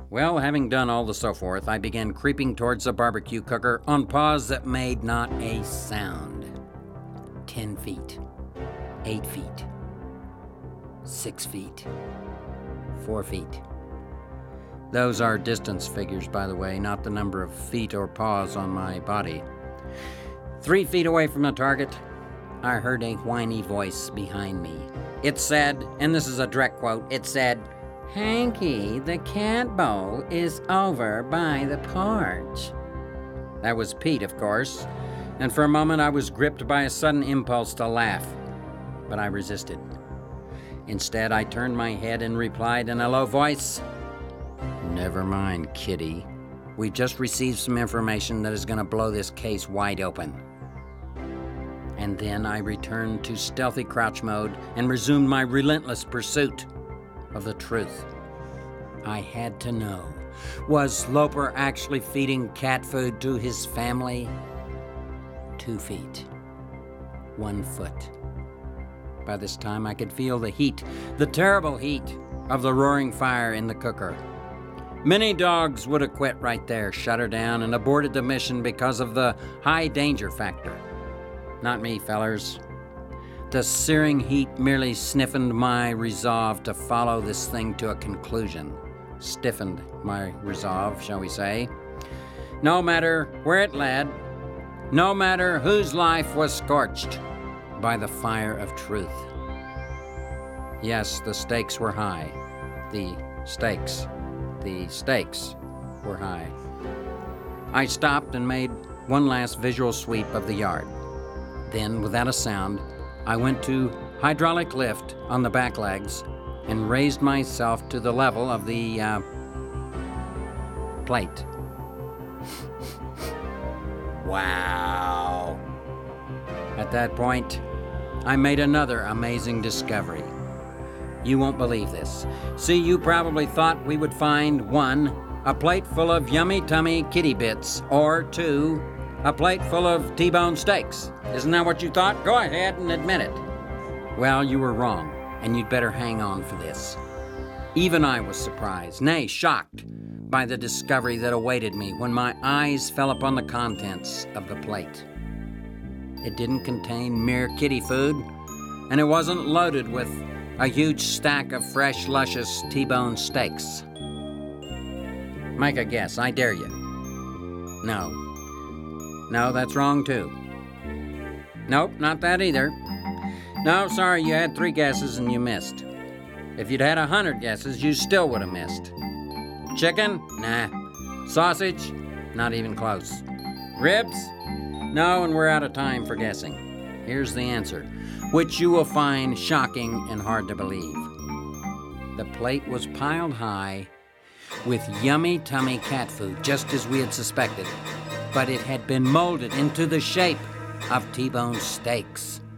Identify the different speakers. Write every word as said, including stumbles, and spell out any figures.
Speaker 1: Well, having done all the so forth, I began creeping towards the barbecue cooker on paws that made not a sound. Ten feet. Eight feet. Six feet. Four feet. Those are distance figures, by the way, not the number of feet or paws on my body. Three feet away from the target, I heard a whiny voice behind me. It said, and this is a direct quote, it said, "Hanky, the cat bowl is over by the porch." That was Pete, of course, and for a moment I was gripped by a sudden impulse to laugh, but I resisted. Instead, I turned my head and replied in a low voice, "Never mind, kitty. We just received some information that is going to blow this case wide open." And then I returned to stealthy crouch mode and resumed my relentless pursuit of the truth. I had to know, was Loper actually feeding cat food to his family? Two feet. One foot. By this time I could feel the heat, the terrible heat of the roaring fire in the cooker. Many dogs would have quit right there, shut her down, and aborted the mission because of the high danger factor. Not me, fellers. The searing heat merely stiffened my resolve to follow this thing to a conclusion. Stiffened my resolve, shall we say. No matter where it led, no matter whose life was scorched by the fire of truth. Yes, the stakes were high. The stakes. The stakes were high. I stopped and made one last visual sweep of the yard. Then, without a sound, I went to hydraulic lift on the back legs and raised myself to the level of the uh, plate. Wow. At that point, I made another amazing discovery. You won't believe this. See, you probably thought we would find, one, a plate full of yummy tummy kitty bits, or two, a plate full of T-bone steaks. Isn't that what you thought? Go ahead and admit it. Well, you were wrong, and you'd better hang on for this. Even I was surprised, nay, shocked, by the discovery that awaited me when my eyes fell upon the contents of the plate. It didn't contain mere kitty food, and it wasn't loaded with a huge stack of fresh, luscious T-bone steaks. Make a guess, I dare you. No. No, that's wrong too. Nope, not that either. No, sorry, you had three guesses and you missed. If you'd had a hundred guesses, you still would have missed. Chicken? Nah. Sausage? Not even close. Ribs? No, and we're out of time for guessing. Here's the answer, which you will find shocking and hard to believe. The plate was piled high with yummy tummy cat food, just as we had suspected, but it had been molded into the shape of T-bone steaks.